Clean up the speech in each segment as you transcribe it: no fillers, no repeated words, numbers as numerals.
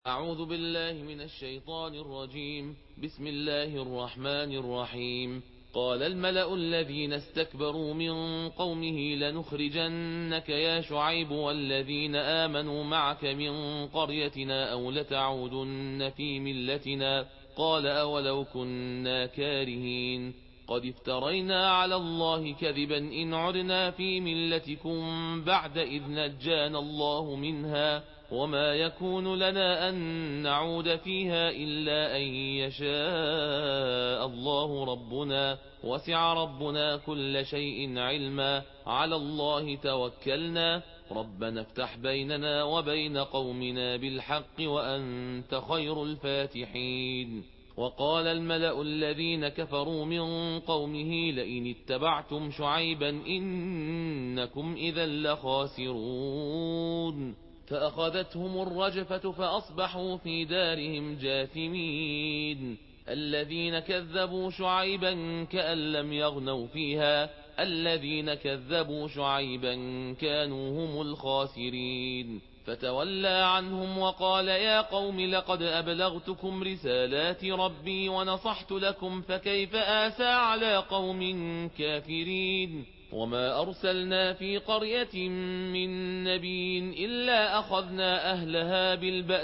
أعوذ بالله من الشيطان الرجيم. بسم الله الرحمن الرحيم. قال الملأ الذين استكبروا من قومه لنخرجنك يا شعيب والذين آمنوا معك من قريتنا أو لتعودن في ملتنا. قال أولو كنا كارهين قد افترينا على الله كذبا إن عدنا في ملتكم بعد إذ نجانا الله منها وما يكون لنا أن نعود فيها إلا أن يشاء الله ربنا وسع ربنا كل شيء علما على الله توكلنا ربنا افتح بيننا وبين قومنا بالحق وأنت خير الفاتحين. وقال الملأ الذين كفروا من قومه لئن اتبعتم شعيبا إنكم إذا لخاسرون فأخذتهم الرجفة فأصبحوا في دارهم جاثمين. الذين كذبوا شعيبا كأن لم يغنوا فيها الذين كذبوا شعيبا كانوا هم الخاسرين. فتولى عنهم وقال يا قوم لقد أبلغتكم رسالات ربي ونصحت لكم فكيف آسى على قوم كافرين. وما أرسلنا في قرية من نبي إلا أخذنا أهلها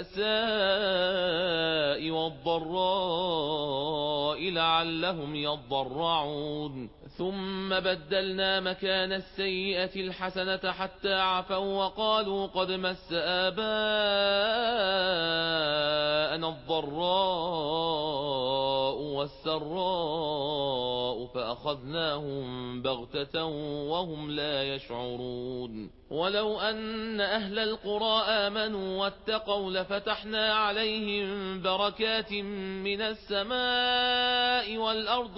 بالبأساء والضراء لعلهم يضرعون ثم بدلنا مكان السيئة الحسنة حتى عفوا وقالوا قد مس آباءنا الضراء والسراء فأخذناهم بغتة وهم لا يشعرون. ولو أن أهل القرى آمنوا واتقوا لفتحنا عليهم بركات من السماء والأرض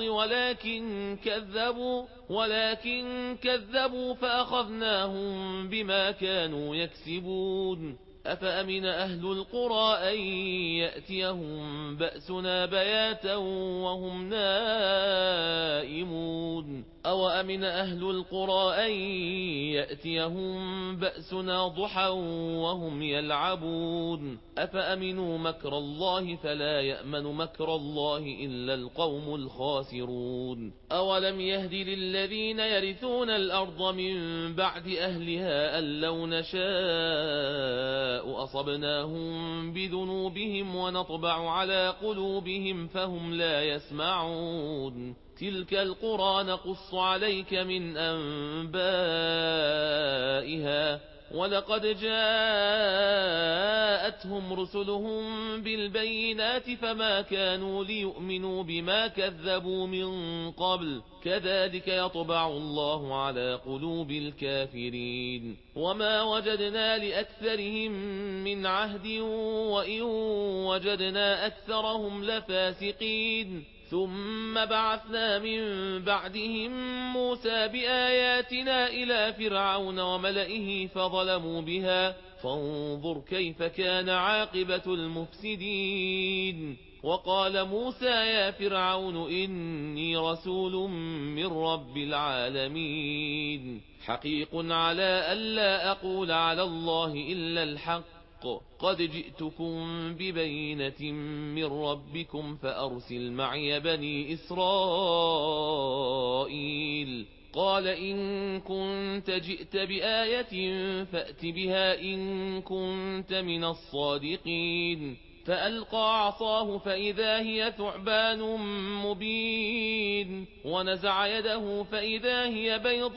ولكن كذبوا فأخذناهم بما كانوا يكسبون. أفأمن أهل القرى أن يأتيهم بأسنا بياتا وهم نائمون أو أمن أهل القرى أن يأتيهم بأسنا ضحى وهم يلعبون أفأمنوا مكر الله فلا يأمن مكر الله إلا القوم الخاسرون. أولم يهد للذين يرثون الأرض من بعد أهلها أن لو نشاء أصبناهم بذنوبهم ونطبع على قلوبهم فهم لا يسمعون. تلك القرى نقص عليك من أنبائها ولقد جاءتهم رسلهم بالبينات فما كانوا ليؤمنوا بما كذبوا من قبل كذلك يطبع الله على قلوب الكافرين. وما وجدنا لأكثرهم من عهد وإن وجدنا أكثرهم لفاسقين. ثم بعثنا من بعدهم موسى بآياتنا إلى فرعون وملئه فظلموا بها فانظر كيف كان عاقبة المفسدين. وقال موسى يا فرعون إني رسول من رب العالمين حقيق على ألا أقول على الله إلا الحق قد جئتكم ببينة من ربكم فأرسل معي بني إسرائيل. قال إن كنت جئت بآية فأت بها إن كنت من الصادقين. فألقى عصاه فإذا هي ثعبان مبين ونزع يده فإذا هي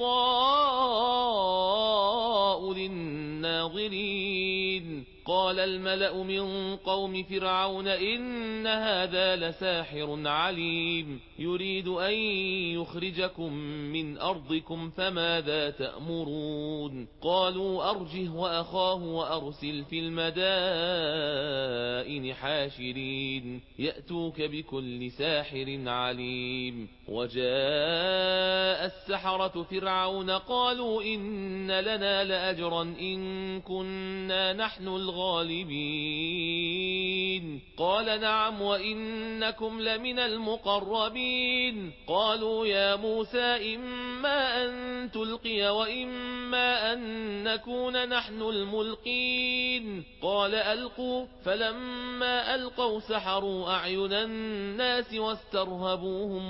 بيضاء للناظرين. قال الملأ من قوم فرعون إن هذا لساحر عليم يريد أن يخرجكم من أرضكم فماذا تأمرون. قالوا أرجه وأخاه وأرسل في المدائن حاشرين يأتوك بكل ساحر عليم. وجاء السحرة فرعون قالوا إن لنا لأجرا إن كنا نحن الغالبين. قال نعم وإنكم لمن المقربين. قالوا يا موسى إما أن تلقي وإما أن نكون نحن الملقين قال ألقوا فلما ألقوا سحروا أعين الناس واسترهبوهم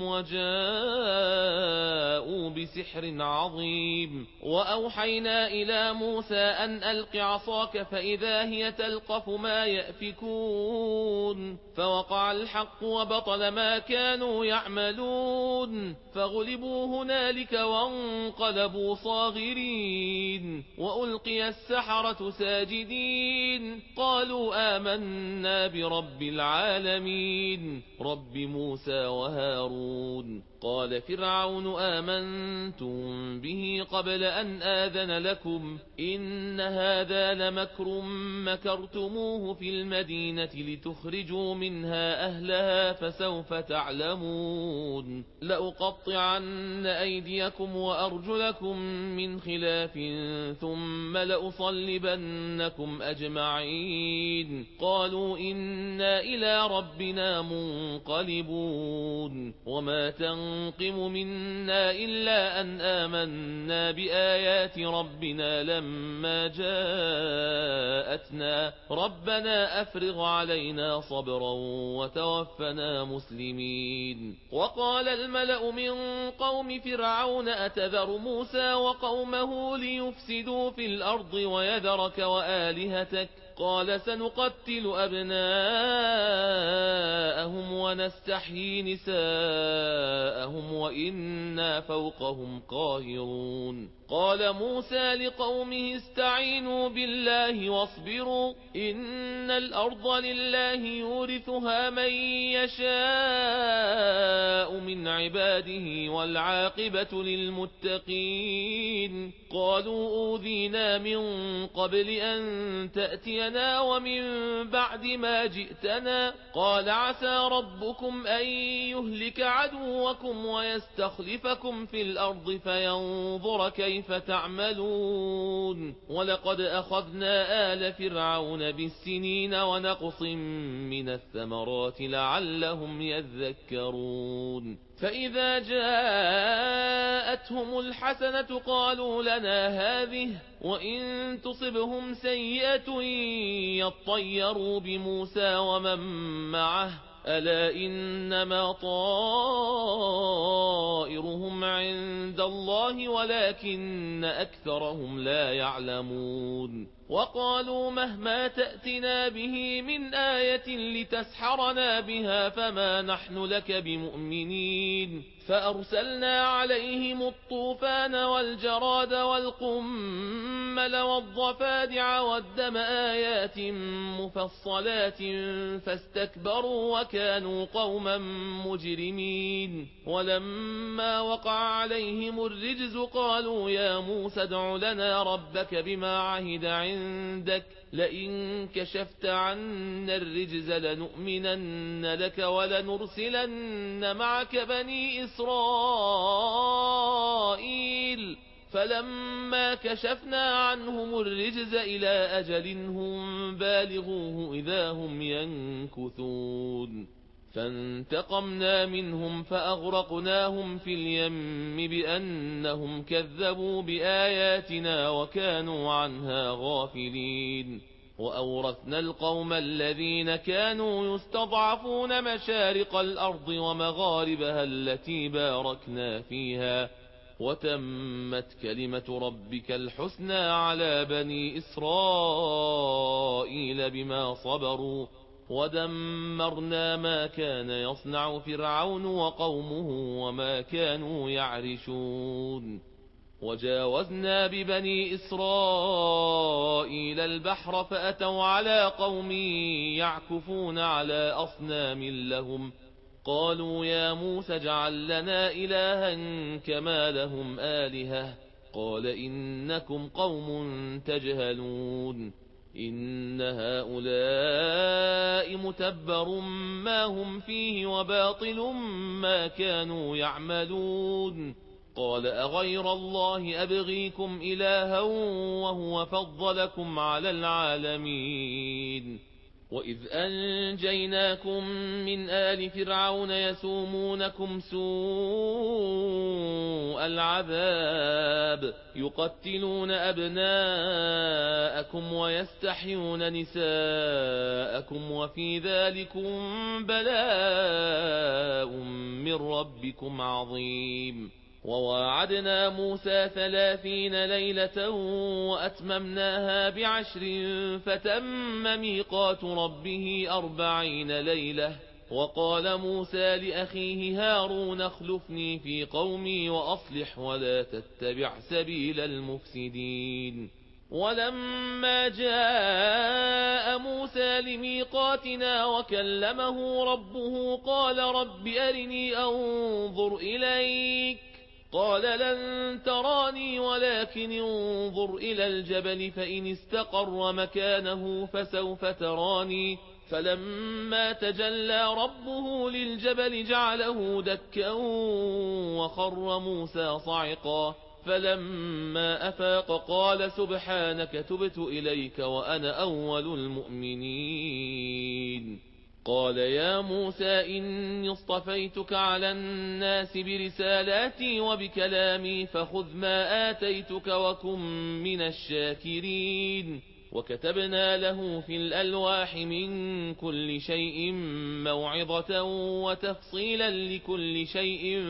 وجاءوا بسحر عظيم وأوحينا إلى موسى أن ألق عصاك فإذا هي تلقف ما يأفكون فوقع الحق وبطل ما كانوا يعملون فغلبوا هنالك وانقلبوا صاغرين وألقي السحرة ساجدين قالوا آمنا برب العالمين رب موسى وهارون قال فرعون آمنتم به قبل أن آذن لكم إن هذا لمكر مكرتموه في المدينة لتخرجوا منها أهلها فسوف تعلمون لأقطعن أيديكم وأرجلكم من خلاف ثم لأصلبنكم أجمعين قالوا إنا إلى ربنا منقلبون وما تنقم منا إلا أن آمنا بآيات ربنا لما جاءتنا ربنا أفرغ علينا صبرا وتوفنا مسلمين وقال الملأ من قوم فرعون أتذر موسى وقومه ليفسدوا في الأرض ويذرك وآلهتك قال سنقتل أبناءهم ونستحيي نساءهم وإنا فوقهم قاهرون قال موسى لقومه استعينوا بالله واصبروا إن الأرض لله يورثها من يشاء من عباده والعاقبة للمتقين قالوا أوذينا من قبل أن تأتينا ومن بعد ما جئتنا قال عسى ربكم أن يهلك عدوكم ويستخلفكم في الأرض فينظر كيف تعملون ولقد أخذنا آل فرعون بالسنين ونقص من الثمرات لعلهم يذكرون فإذا جاءتهم الحسنة قالوا لنا هذه وإن تصبهم سيئة يطيروا بموسى ومن معه ألا إنما طائرهم عند الله ولكن أكثرهم لا يعلمون وقالوا مهما تأتنا به من آية لتسحرنا بها فما نحن لك بمؤمنين فأرسلنا عليهم الطوفان والجراد والقمل والضفادع والدم آيات مفصلات فاستكبروا وكانوا قوما مجرمين ولما وقع عليهم الرجز قالوا يا موسى ادع لنا ربك بما عهد عندك لئن كشفت عنا الرجز لنؤمنن لك ولنرسلن معك بني إسرائيل فلما كشفنا عنهم الرجز إلى أجل هم بالغوه إذا هم ينكثون فانتقمنا منهم فأغرقناهم في اليم بأنهم كذبوا بآياتنا وكانوا عنها غافلين وأورثنا القوم الذين كانوا يستضعفون مشارق الأرض ومغاربها التي باركنا فيها وتمت كلمة ربك الحسنى على بني إسرائيل بما صبروا ودمرنا ما كان يصنع فرعون وقومه وما كانوا يعرشون وجاوزنا ببني إسرائيل البحر فأتوا على قوم يعكفون على أصنام لهم قالوا يا موسى اجعل لنا إلها كما لهم آلهة قال إنكم قوم تجهلون إن هؤلاء متبر ما هم فيه وباطل ما كانوا يعملون قال أغير الله أبغيكم إلها وهو فضلكم على العالمين وإذ أنجيناكم من آل فرعون يسومونكم سوء العذاب يقتلون أبناءكم ويستحيون نساءكم وفي ذلكم بلاء من ربكم عظيم. وواعدنا موسى 30 ليلة وأتممناها ب10 فتم ميقات ربه 40 ليلة. وقال موسى لأخيه هارون اخلفني في قومي وأصلح ولا تتبع سبيل المفسدين. ولما جاء موسى لميقاتنا وكلمه ربه قال رب أرني أنظر إليك قال لن تراني ولكن انظر إلى الجبل فإن استقر مكانه فسوف تراني فلما تجلى ربه للجبل جعله دكا وخر موسى صعقا فلما أفاق قال سبحانك تبت إليك وأنا أول المؤمنين. قال يا موسى إني اصطفيتك على الناس برسالاتي وبكلامي فخذ ما آتيتك وكن من الشاكرين. وكتبنا له في الألواح من كل شيء موعظة وتفصيلا لكل شيء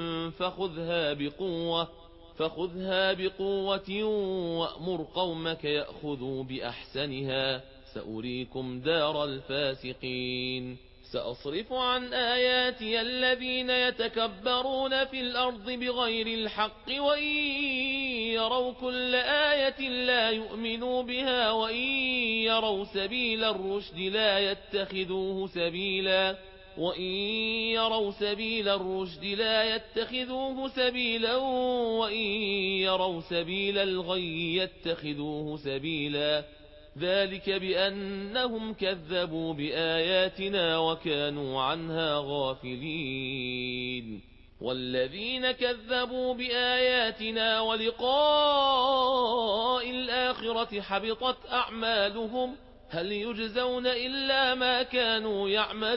فخذها بقوة وأمر قومك يأخذوا بأحسنها سأريكم دار الفاسقين. سأصرف عن آياتي الذين يتكبرون في الأرض بغير الحق وإن يروا كل آية لا يؤمنوا بها وإن يروا سبيل الرشد لا يتخذوه سبيلا وإن يروا سبيل الغي يتخذوه سبيلا ذلك بأنهم كذبوا بآياتنا وكانوا عنها غافلين. والذين كذبوا بآياتنا ولقاء الآخرة حبطت أعمالهم هل يجزون إلا ما كانوا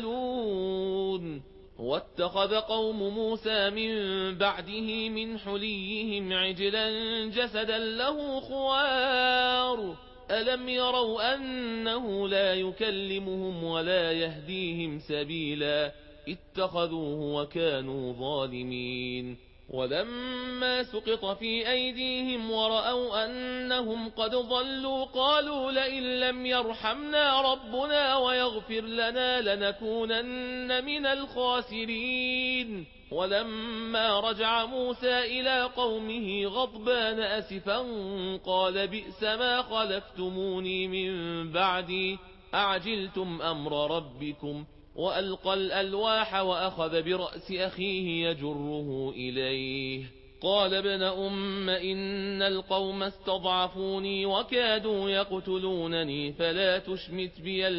يعملون. واتخذ قوم موسى من بعده من حليهم عجلا جسدا له خوار ألم يروا أنه لا يكلمهم ولا يهديهم سبيلا اتخذوه وكانوا ظالمين. ولما سقط في أيديهم ورأوا أنهم قد ضلوا قالوا لئن لم يرحمنا ربنا ويغفر لنا لنكونن من الخاسرين. ولما رجع موسى إلى قومه غضبان أسفا قال بئس ما خلفتموني من بعدي أعجلتم أمر ربكم وألقى الألواح وأخذ برأس أخيه يجره إليه قال ابن أم إن القوم استضعفوني وكادوا يقتلونني فلا تشمت بي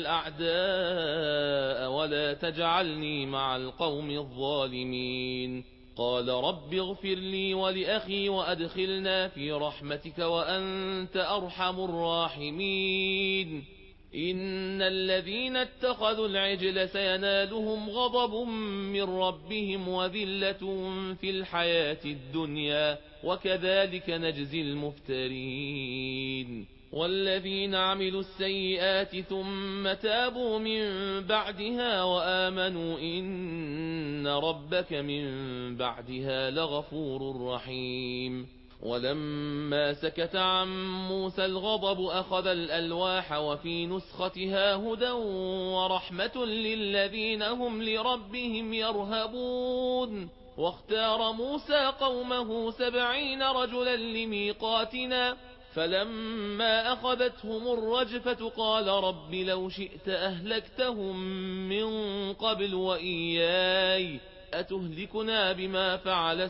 الأعداء ولا تجعلني مع القوم الظالمين. قال رب اغفر لي ولأخي وأدخلنا في رحمتك وأنت أرحم الراحمين. إن الذين اتخذوا العجل سينالهم غضب من ربهم وذلة في الحياة الدنيا وكذلك نجزي المفترين. والذين عملوا السيئات ثم تابوا من بعدها وآمنوا إن ربك من بعدها لغفور رحيم. ولما سكت عن موسى الغضب أخذ الألواح وفي نسختها هدى ورحمة للذين هم لربهم يرهبون. واختار موسى قومه 70 رجلا لميقاتنا فلما أخذتهم الرجفة قال رب لو شئت أهلكتهم من قبل وإياي أتهلكنا بما فعل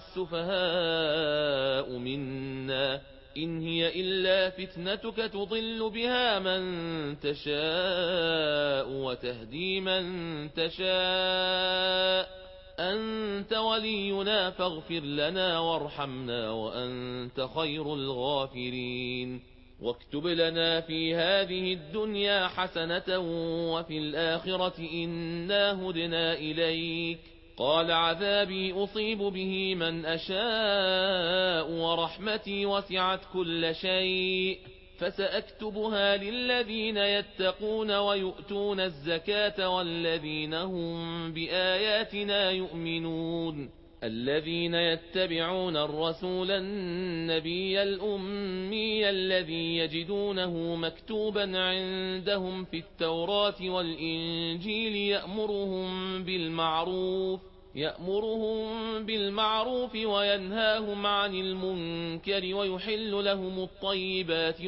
السفهاء منا إن هي إلا فتنتك تضل بها من تشاء وتهدي من تشاء أنت ولينا فاغفر لنا وارحمنا وأنت خير الغافرين. واكتب لنا في هذه الدنيا حسنة وفي الآخرة إنا هدنا إليك. قال عذابي أصيب به من أشاء ورحمتي وسعت كل شيء فسأكتبها للذين يتقون ويؤتون الزكاة والذين هم بآياتنا يؤمنون. الذين يتبعون الرسول النبي الأمي الذي يجدونه مكتوبا عندهم في التوراة والإنجيل يأمرهم بالمعروف وينهاهم عن المنكر ويحل لهم الطيبات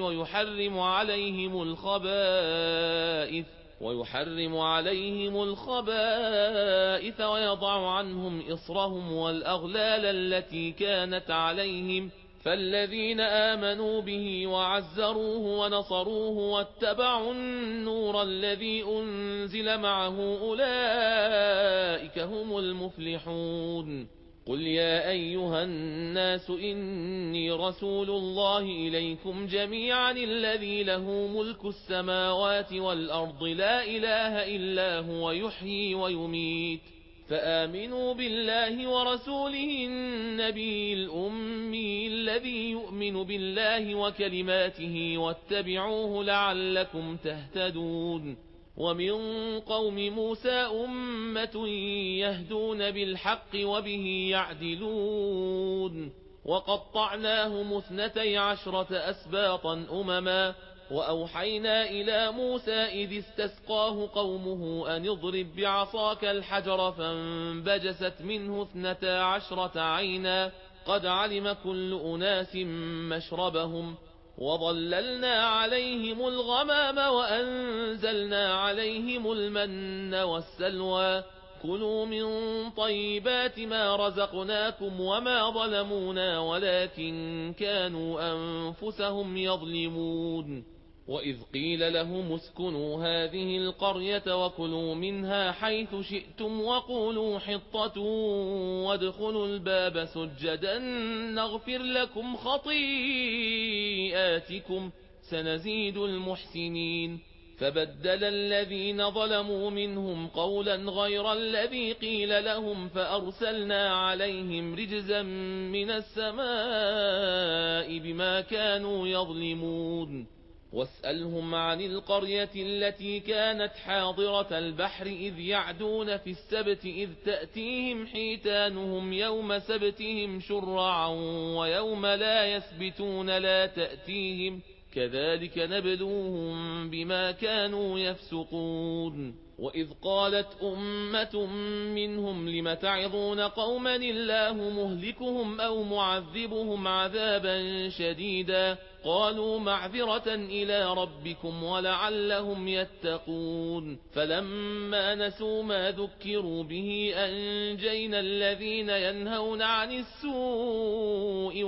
ويحرم عليهم الخبائث ويضع عنهم إصرهم والأغلال التي كانت عليهم. فالذين آمنوا به وعزروه ونصروه واتبعوا النور الذي أنزل معه أولئك هم المفلحون. قل يا أيها الناس إني رسول الله إليكم جميعا الذي له ملك السماوات والأرض لا إله إلا هو يحيي ويميت فآمنوا بالله ورسوله النبي الأمي الذي يؤمن بالله وكلماته واتبعوه لعلكم تهتدون. ومن قوم موسى أمة يهدون بالحق وبه يعدلون. وقطعناهم 12 أسباطا أمما وأوحينا إلى موسى إذ استسقاه قومه أن اضرب بعصاك الحجر فانبجست منه 12 عينا قد علم كل أناس مشربهم وظللنا عليهم الغمام وأنزلنا عليهم المن والسلوى كلوا من طيبات ما رزقناكم وما ظلمونا ولكن كانوا أنفسهم يظلمون. وإذ قيل لهم اسكنوا هذه القرية وكلوا منها حيث شئتم وقولوا حطة وادخلوا الباب سجدا نغفر لكم خطيئاتكم سنزيد المحسنين. فبدل الذين ظلموا منهم قولا غير الذي قيل لهم فأرسلنا عليهم رجزا من السماء بما كانوا يظلمون. واسألهم عن القرية التي كانت حاضرة البحر إذ يعدون في السبت إذ تأتيهم حيتانهم يوم سبتهم شرعا ويوم لا يسبتون لا تأتيهم كذلك نبلوهم بما كانوا يفسقون. وإذ قالت أمة منهم لم تعظون قوما الله مهلكهم أو معذبهم عذابا شديدا قالوا معذرة إلى ربكم ولعلهم يتقون. فلما نسوا ما ذكروا به أنجينا الذين ينهون عن السوء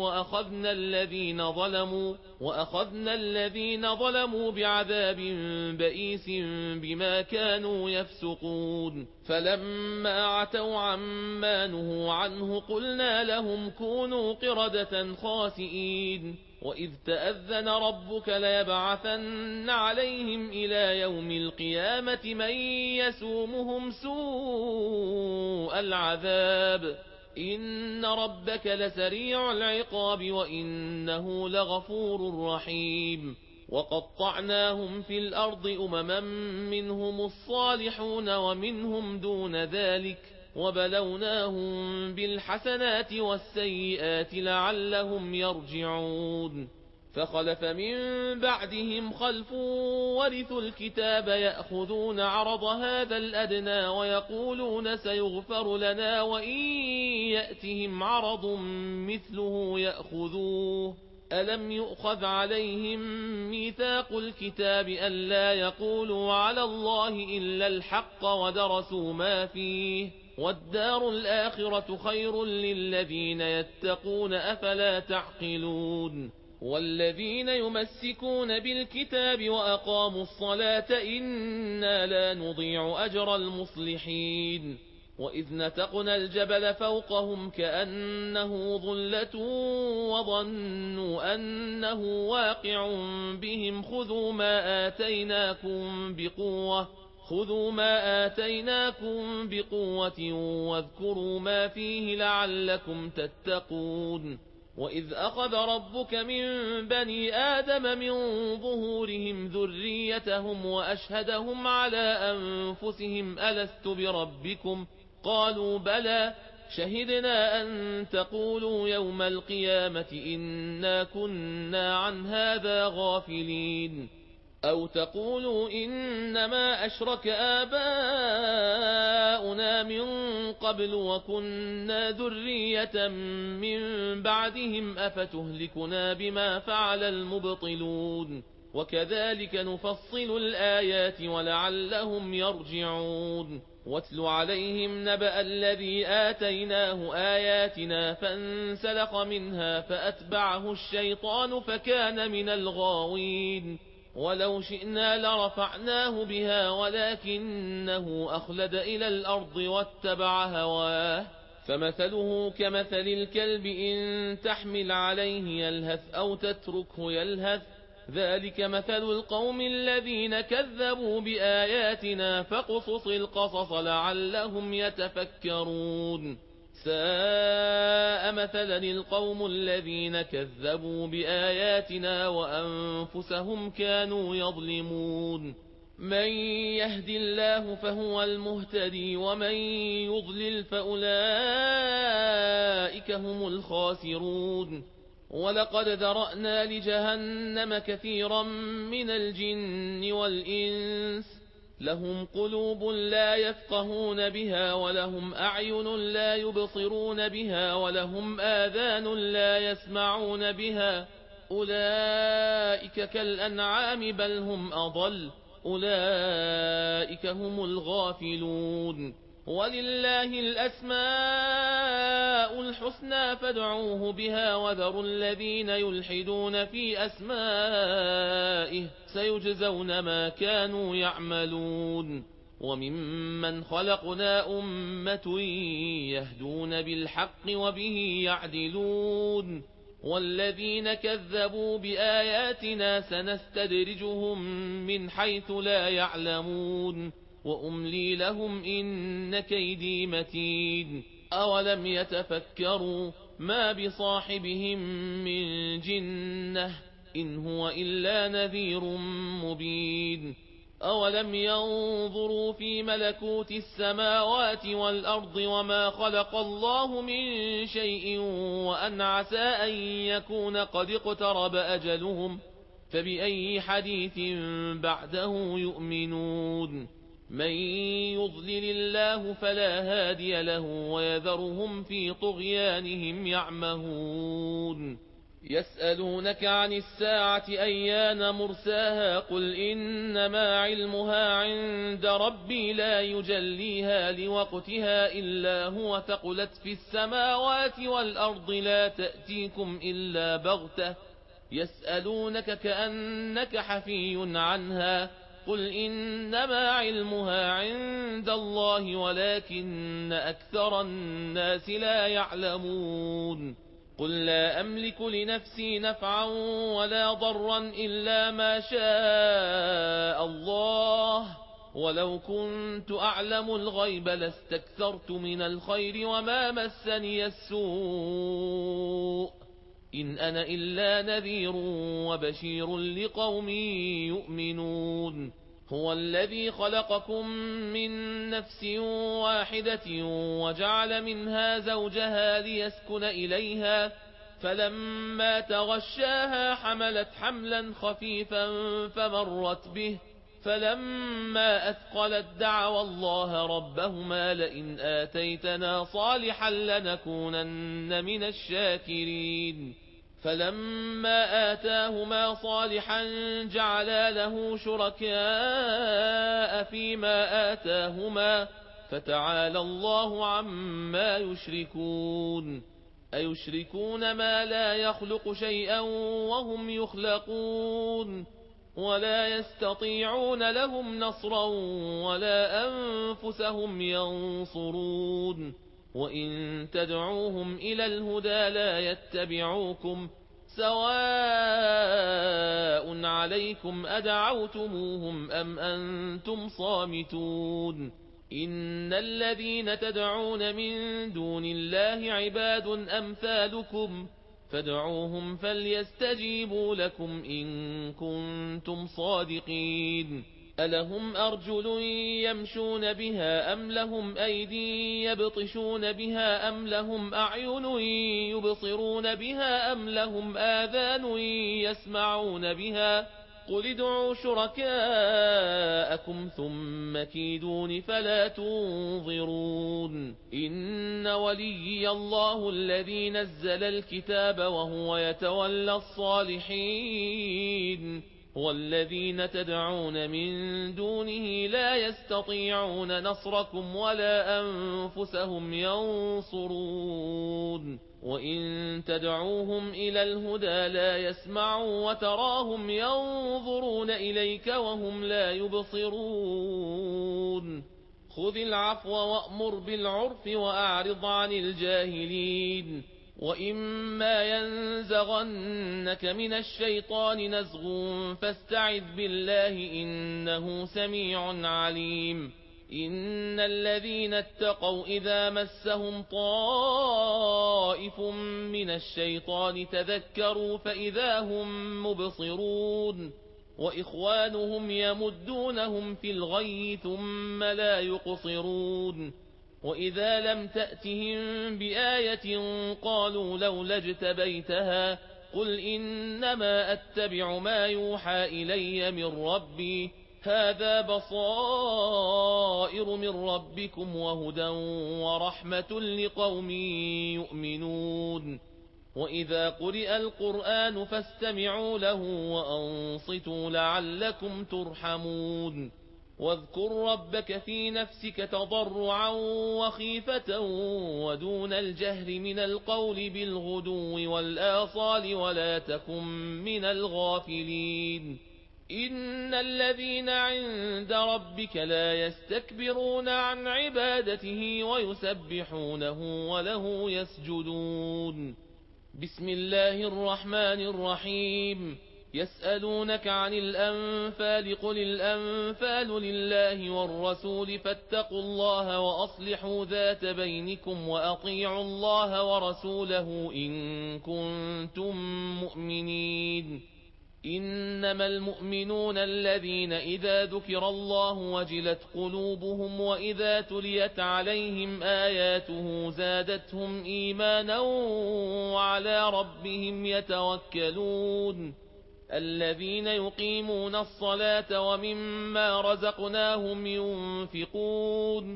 وأخذنا الذين ظلموا بعذاب بئيس بما كانوا يفسقون. فلما عتوا عما نهوا عنه قلنا لهم كونوا قردة خاسئين. وإذ تأذن ربك ليبعثن عليهم إلى يوم القيامة من يسومهم سوء العذاب إن ربك لسريع العقاب وإنه لغفور رحيم. وقطعناهم في الأرض أمما منهم الصالحون ومنهم دون ذلك وبلوناهم بالحسنات والسيئات لعلهم يرجعون. فخلف من بعدهم خلف ورثوا الكتاب يأخذون عرض هذا الأدنى ويقولون سيغفر لنا وإن يأتهم عرض مثله يأخذوه ألم يؤخذ عليهم ميثاق الكتاب ألا يقولوا على الله إلا الحق ودرسوا ما فيه والدار الآخرة خير للذين يتقون أفلا تعقلون. والذين يمسكون بالكتاب وأقاموا الصلاة إنا لا نضيع أجر المصلحين. وإذ نتقنا الجبل فوقهم كأنه ظلة وظنوا أنه واقع بهم خذوا ما آتيناكم بقوة واذكروا ما فيه لعلكم تتقون وإذ أخذ ربك من بني آدم من ظهورهم ذريتهم وأشهدهم على أنفسهم ألست بربكم قالوا بلى شهدنا أن تقولوا يوم القيامة إنا كنا عن هذا غافلين أو تقولوا إنما أشرك آباؤنا من قبل وكنا ذرية من بعدهم أفتهلكنا بما فعل المبطلون وكذلك نفصل الآيات ولعلهم يرجعون واتل عليهم نبأ الذي آتيناه آياتنا فانسلخ منها فأتبعه الشيطان فكان من الغاوين ولو شئنا لرفعناه بها ولكنه أخلد إلى الأرض واتبع هواه فمثله كمثل الكلب إن تحمل عليه يلهث أو تتركه يلهث ذلك مثل القوم الذين كذبوا بآياتنا فاقصص القصص لعلهم يتفكرون ساء مثلا القوم الذين كذبوا بآياتنا وأنفسهم كانوا يظلمون من يهد الله فهو المهتدي ومن يضلل فأولئك هم الخاسرون ولقد ذرأنا لجهنم كثيرا من الجن والإنس لهم قلوب لا يفقهون بها ولهم أعين لا يبصرون بها ولهم آذان لا يسمعون بها أولئك كالأنعام بل هم أضل أولئك هم الغافلون ولله الأسماء الحسنى فادعوه بها وذروا الذين يلحدون في أسمائه سيجزون ما كانوا يعملون وممن خلقنا أمة يهدون بالحق وبه يعدلون والذين كذبوا بآياتنا سنستدرجهم من حيث لا يعلمون وأملي لهم إن كيدي متين أولم يتفكروا ما بصاحبهم من جنة إن هو إلا نذير مبين أولم ينظروا في ملكوت السماوات والأرض وما خلق الله من شيء وأن عسى أن يكون قد اقترب أجلهم فبأي حديث بعده يؤمنون من يضلل الله فلا هادي له ويذرهم في طغيانهم يعمهون يسألونك عن الساعة أيان مرساها قل إنما علمها عند ربي لا يجليها لوقتها إلا هو ثقلت في السماوات والأرض لا تأتيكم إلا بغتة يسألونك كأنك حفي عنها قل إنما علمها عند الله ولكن أكثر الناس لا يعلمون قل لا أملك لنفسي نفعا ولا ضرا إلا ما شاء الله ولو كنت أعلم الغيب لاستكثرت من الخير وما مسني السوء إن أنا إلا نذير وبشير لقوم يؤمنون هو الذي خلقكم من نفس واحدة وجعل منها زوجها ليسكن إليها فلما تغشاها حملت حملا خفيفا فمرت به فلما أثقلت دعوا الله ربهما لئن آتيتنا صالحا لنكونن من الشاكرين فلما آتاهما صالحا جعلا له شركاء فيما آتاهما فتعالى الله عما يشركون أيشركون ما لا يخلق شيئا وهم يخلقون ولا يستطيعون لهم نصرا ولا أنفسهم ينصرون وإن تدعوهم إلى الهدى لا يتبعوكم سواء عليكم أدعوتموهم أم أنتم صامتون إن الذين تدعون من دون الله عباد أمثالكم فادعوهم فليستجيبوا لكم إن كنتم صادقين ألهم أرجل يمشون بها أم لهم أيدي يبطشون بها أم لهم أعين يبصرون بها أم لهم آذان يسمعون بها قل ادعوا شركاءكم ثم كيدون فلا تنظرون إن وليي الله الذي نزل الكتاب وهو يتولى الصالحين والذين تدعون من دونه لا يستطيعون نصركم ولا أنفسهم ينصرون وإن تدعوهم إلى الهدى لا يسمعوا وتراهم ينظرون إليك وهم لا يبصرون خذ العفو وأمر بالعرف وأعرض عن الجاهلين وإما ينزغنك من الشيطان نزغ فاستعذ بالله إنه سميع عليم إن الذين اتقوا إذا مسهم طائف من الشيطان تذكروا فإذا هم مبصرون وإخوانهم يمدونهم في الغي ثم لا يقصرون وإذا لم تأتهم بآية قالوا لولا اجتبيتها قل إنما أتبع ما يوحى إلي من ربي هذا بصائر من ربكم وهدى ورحمة لقوم يؤمنون وإذا قرئ القرآن فاستمعوا له وأنصتوا لعلكم ترحمون واذكر ربك في نفسك تضرعا وخيفة ودون الجهر من القول بالغدو والآصال ولا تكن من الغافلين إن الذين عند ربك لا يستكبرون عن عبادته ويسبحونه وله يسجدون بسم الله الرحمن الرحيم يسألونك عن الأنفال قل الأنفال لله والرسول فاتقوا الله وأصلحوا ذات بينكم وأطيعوا الله ورسوله إن كنتم مؤمنين إنما المؤمنون الذين إذا ذكر الله وجلت قلوبهم وإذا تليت عليهم آياته زادتهم إيمانا وعلى ربهم يتوكلون الذين يقيمون الصلاة ومما رزقناهم ينفقون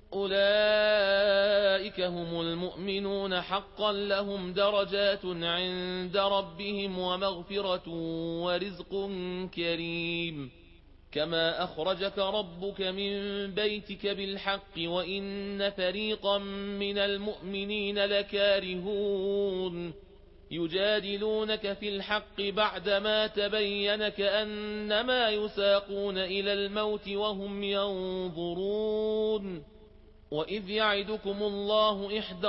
أولئك هم المؤمنون حقا لهم درجات عند ربهم ومغفرة ورزق كريم كما أخرجك ربك من بيتك بالحق وإن فريقا من المؤمنين لكارهون يجادلونك في الحق بعدما تبين كأنما يساقون إلى الموت وهم ينظرون وإذ يعدكم الله إحدى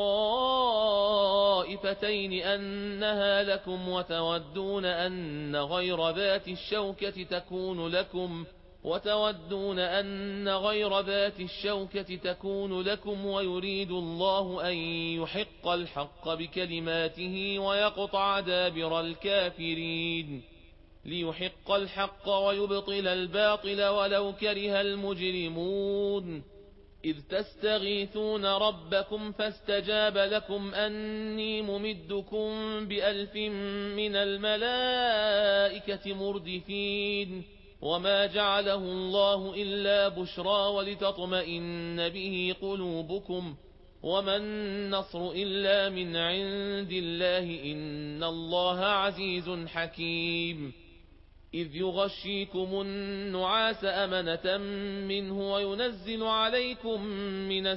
الطائفتين أنها لكم وتودون أن غير ذات الشوكة تكون لكم ويريد الله أن يحق الحق بكلماته ويقطع دابر الكافرين ليحق الحق ويبطل الباطل ولو كره المجرمون إذ تستغيثون ربكم فاستجاب لكم أني ممدكم ب1000 من الملائكة مردفين وما جعله الله إلا بشرى ولتطمئن به قلوبكم وما النصر إلا من عند الله إن الله عزيز حكيم إذ يغشيكم النعاس أمنة منه وينزل عليكم من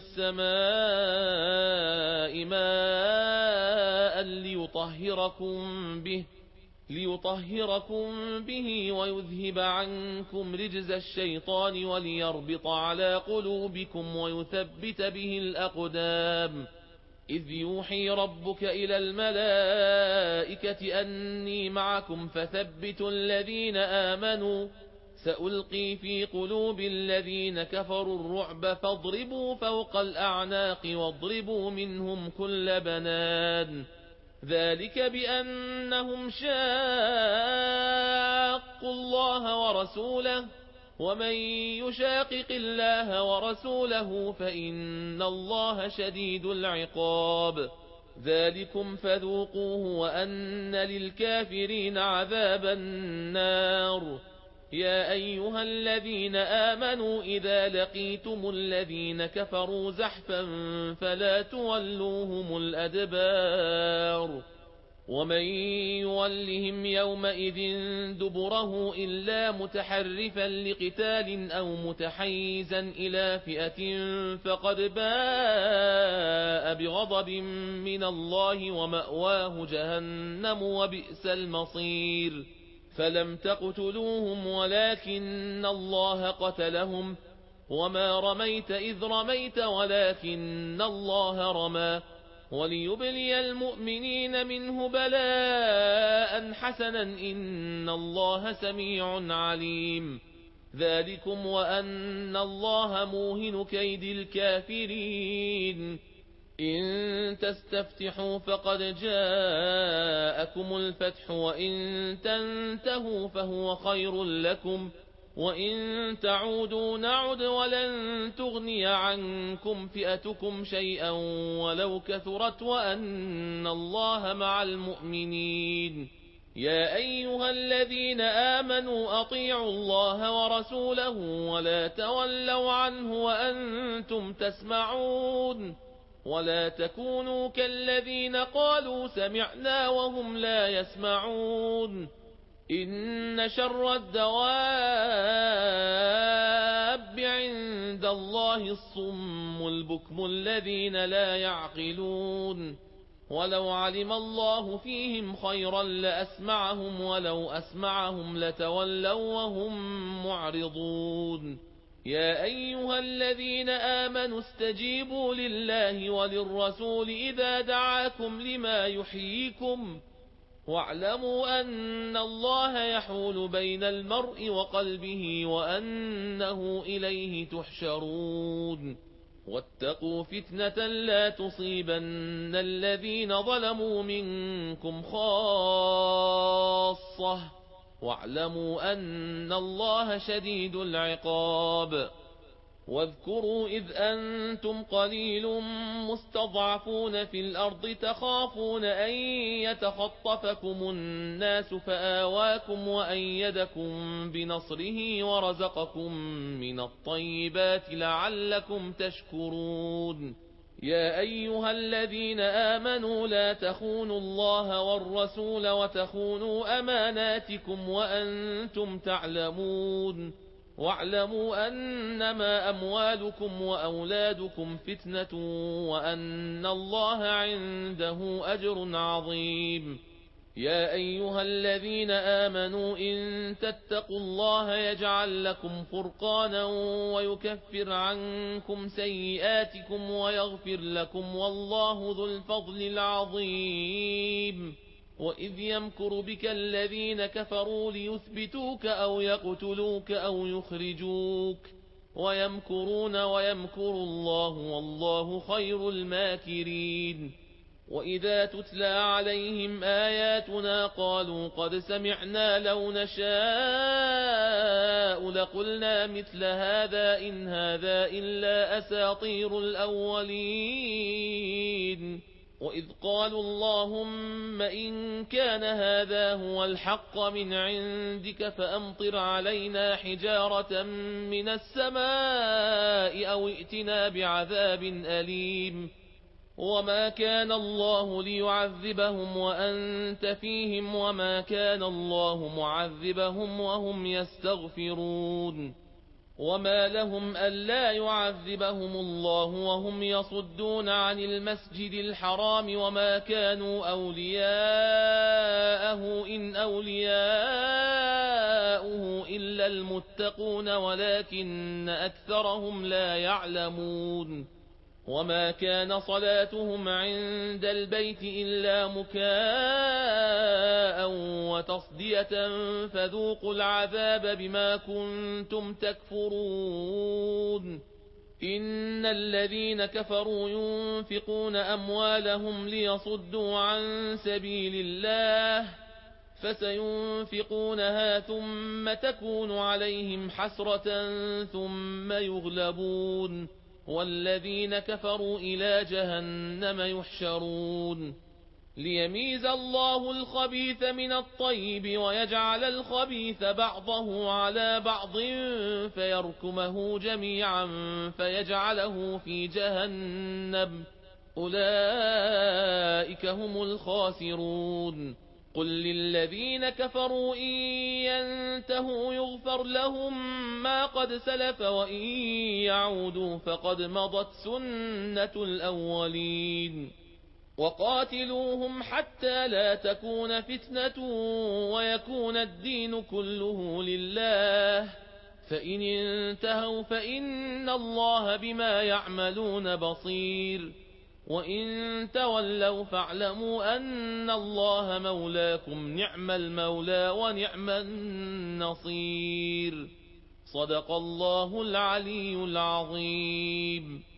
السماء ماء ليطهركم به ليطهركم به ويذهب عنكم رجز الشيطان وليربط على قلوبكم ويثبت به الأقدام. إذ يوحي ربك إلى الملائكة أني معكم فثبتوا الذين آمنوا سألقي في قلوب الذين كفروا الرعب فاضربوا فوق الأعناق واضربوا منهم كل بنان. ذلك بأنهم شاقوا الله ورسوله ومن يشاقق الله ورسوله فإن الله شديد العقاب. ذلكم فذوقوه وأن للكافرين عذاب النار. يا أيها الذين آمنوا إذا لقيتم الذين كفروا زحفا فلا تولوهم الأدبار. ومن يولهم يومئذ دبره إلا متحرفا لقتال أو متحيزا إلى فئة فقد باء بغضب من الله ومأواه جهنم وبئس المصير. فلم تقتلوهم ولكن الله قتلهم وما رميت إذ رميت ولكن الله رمى وليبلي المؤمنين منه بلاء حسنا إن الله سميع عليم. ذلكم وأن الله موهن كيد الكافرين. إن تستفتحوا فقد جاءكم الفتح وإن تنتهوا فهو خير لكم وإن تعودوا نعد ولن تغني عنكم فئتكم شيئا ولو كثرت وأن الله مع المؤمنين. يا أيها الذين آمنوا أطيعوا الله ورسوله ولا تولوا عنه وأنتم تسمعون. ولا تكونوا كالذين قالوا سمعنا وهم لا يسمعون. إن شر الدواب عند الله الصم البكم الذين لا يعقلون. ولو علم الله فيهم خيرا لأسمعهم ولو أسمعهم لتولوا وهم معرضون. يا أيها الذين آمنوا استجيبوا لله وللرسول إذا دعاكم لما يحييكم واعلموا أن الله يحول بين المرء وقلبه وأنه إليه تحشرون. واتقوا فتنة لا تصيبن الذين ظلموا منكم خاصة واعلموا أن الله شديد العقاب. واذكروا إذ أنتم قليل مستضعفون في الأرض تخافون أن يتخطفكم الناس فآواكم وأيدكم بنصره ورزقكم من الطيبات لعلكم تشكرون. يا أيها الذين آمنوا لا تخونوا الله والرسول وتخونوا أماناتكم وأنتم تعلمون. واعلموا أنما أموالكم وأولادكم فتنة وأن الله عنده أجر عظيم. يا أيها الذين آمنوا إن تتقوا الله يجعل لكم فرقانا ويكفر عنكم سيئاتكم ويغفر لكم والله ذو الفضل العظيم. وإذ يمكر بك الذين كفروا ليثبتوك أو يقتلوك أو يخرجوك ويمكرون ويمكر الله والله خير الماكرين. وإذا تتلى عليهم آياتنا قالوا قد سمعنا لو نشاء لقلنا مثل هذا إن هذا إلا أساطير الأولين. وإذ قالوا اللهم إن كان هذا هو الحق من عندك فأمطر علينا حجارة من السماء أو ائتنا بعذاب أليم. وما كان الله ليعذبهم وأنت فيهم وما كان الله معذبهم وهم يستغفرون. وما لهم ألا يعذبهم الله وهم يصدون عن المسجد الحرام وما كانوا أولياءه إن أولياؤه إلا المتقون ولكن أكثرهم لا يعلمون وما كان صلاتهم عند البيت إلا مكاء وتصدية فذوقوا العذاب بما كنتم تكفرون إن الذين كفروا ينفقون أموالهم ليصدوا عن سبيل الله فسينفقونها ثم تكون عليهم حسرة ثم يغلبون والذين كفروا إلى جهنم يحشرون ليميز الله الخبيث من الطيب ويجعل الخبيث بعضه على بعض فيركمه جميعا فيجعله في جهنم أولئك هم الخاسرون قل للذين كفروا إن ينتهوا يغفر لهم ما قد سلف وإن يعودوا فقد مضت سنة الأولين وقاتلوهم حتى لا تكون فتنة ويكون الدين كله لله فإن انتهوا فإن الله بما يعملون بصير وإن تولوا فاعلموا أن الله مولاكم نعم المولى ونعم النصير صدق الله العلي العظيم